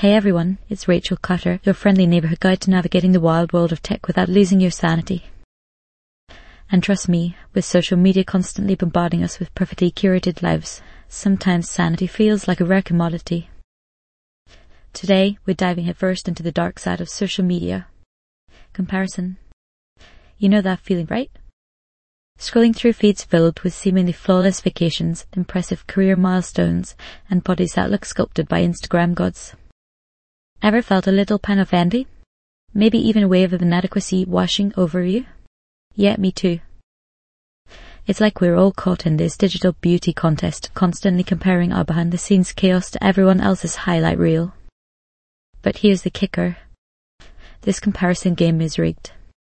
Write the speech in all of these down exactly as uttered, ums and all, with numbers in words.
Hey everyone, it's Rachel Cutter, your friendly neighbourhood guide to navigating the wild world of tech without losing your sanity. And trust me, with social media constantly bombarding us with perfectly curated lives, sometimes sanity feels like a rare commodity. Today, we're diving headfirst into the dark side of social media. Comparison. You know that feeling, right? Scrolling through feeds filled with seemingly flawless vacations, impressive career milestones, and bodies that look sculpted by Instagram gods. Ever felt a little pang of envy? Maybe even a wave of inadequacy washing over you? Yeah, me too. It's like we're all caught in this digital beauty contest, constantly comparing our behind-the-scenes chaos to everyone else's highlight reel. But here's the kicker. This comparison game is rigged.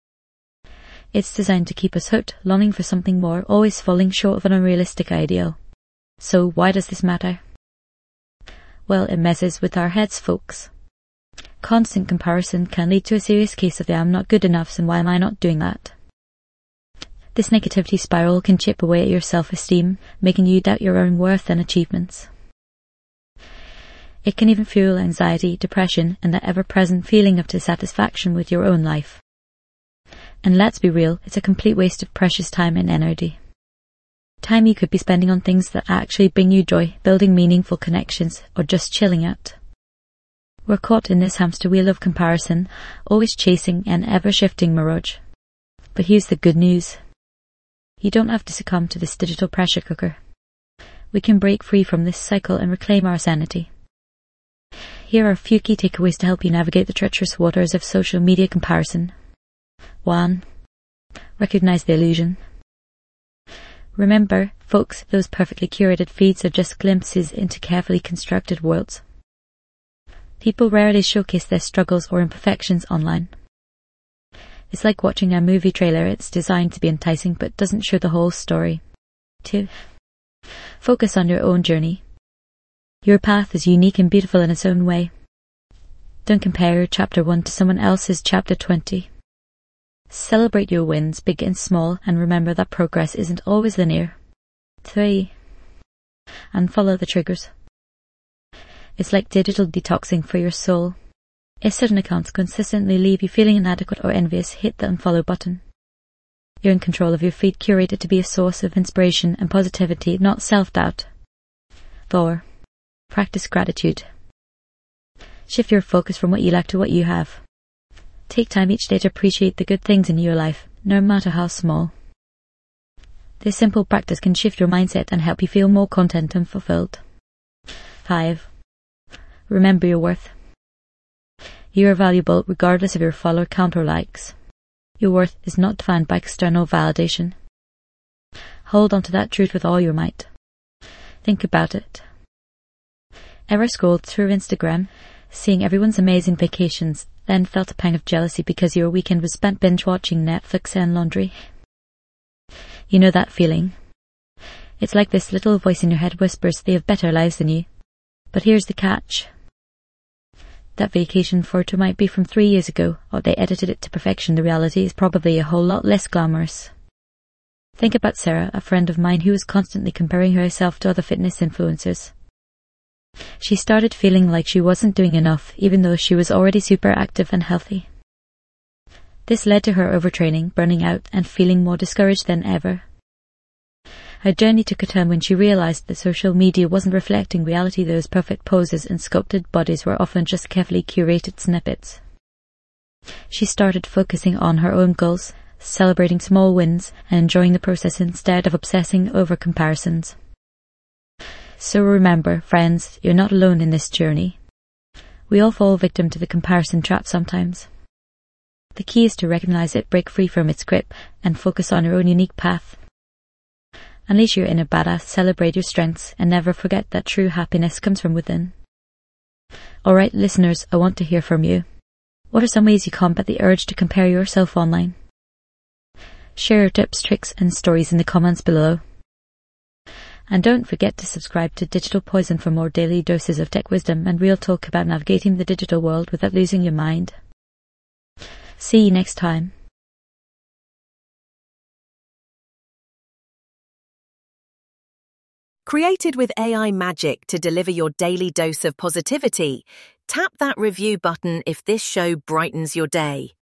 It's designed to keep us hooked, longing for something more, always falling short of an unrealistic ideal. So why does this matter? Well, it messes with our heads, folks. Constant comparison can lead to a serious case of the I'm not good enough and why am I not doing that. This negativity spiral can chip away at your self-esteem, making you doubt your own worth and achievements. It can even fuel anxiety, depression, and that ever-present feeling of dissatisfaction with your own life. And let's be real, it's a complete waste of precious time and energy. Time you could be spending on things that actually bring you joy, building meaningful connections, or just chilling out. We're caught in this hamster wheel of comparison, always chasing an ever-shifting mirage. But here's the good news. You don't have to succumb to this digital pressure cooker. We can break free from this cycle and reclaim our sanity. Here are a few key takeaways to help you navigate the treacherous waters of social media comparison. One. Recognize the illusion. Remember, folks, those perfectly curated feeds are just glimpses into carefully constructed worlds. People rarely showcase their struggles or imperfections online. It's like watching a movie trailer. It's designed to be enticing but doesn't show the whole story. Two. Focus on your own journey. Your path is unique and beautiful in its own way. Don't compare your chapter one to someone else's chapter twenty. Celebrate your wins, big and small, and remember that progress isn't always linear. Three. Unfollow the triggers. It's like digital detoxing for your soul. If certain accounts consistently leave you feeling inadequate or envious, hit the unfollow button. You're in control of your feed, curated to be a source of inspiration and positivity, not self-doubt. Four. Practice gratitude. Shift your focus from what you lack to what you have. Take time each day to appreciate the good things in your life, no matter how small. This simple practice can shift your mindset and help you feel more content and fulfilled. Five. Remember your worth. You are valuable regardless of your follower count or likes. Your worth is not defined by external validation. Hold on to that truth with all your might. Think about it. Ever scrolled through Instagram, seeing everyone's amazing vacations, then felt a pang of jealousy because your weekend was spent binge-watching Netflix and laundry? You know that feeling. It's like this little voice in your head whispers they have better lives than you. But here's the catch. That vacation photo might be from three years ago, or they edited it to perfection. The reality is probably a whole lot less glamorous. Think about Sarah, a friend of mine who was constantly comparing herself to other fitness influencers. She started feeling like she wasn't doing enough, even though she was already super active and healthy. This led to her overtraining, burning out, and feeling more discouraged than ever. Her journey took a turn when she realized that social media wasn't reflecting reality. Those perfect poses and sculpted bodies were often just carefully curated snippets. She started focusing on her own goals, celebrating small wins, and enjoying the process instead of obsessing over comparisons. So remember, friends, you're not alone in this journey. We all fall victim to the comparison trap sometimes. The key is to recognize it, break free from its grip, and focus on your own unique path. Unleash your inner badass, celebrate your strengths, and never forget that true happiness comes from within. Alright, listeners, I want to hear from you. What are some ways you combat the urge to compare yourself online? Share your tips, tricks, and stories in the comments below. And don't forget to subscribe to Digital Poison for more daily doses of tech wisdom and real talk about navigating the digital world without losing your mind. See you next time. Created with A I magic to deliver your daily dose of positivity, Tap that review button if this show brightens your day.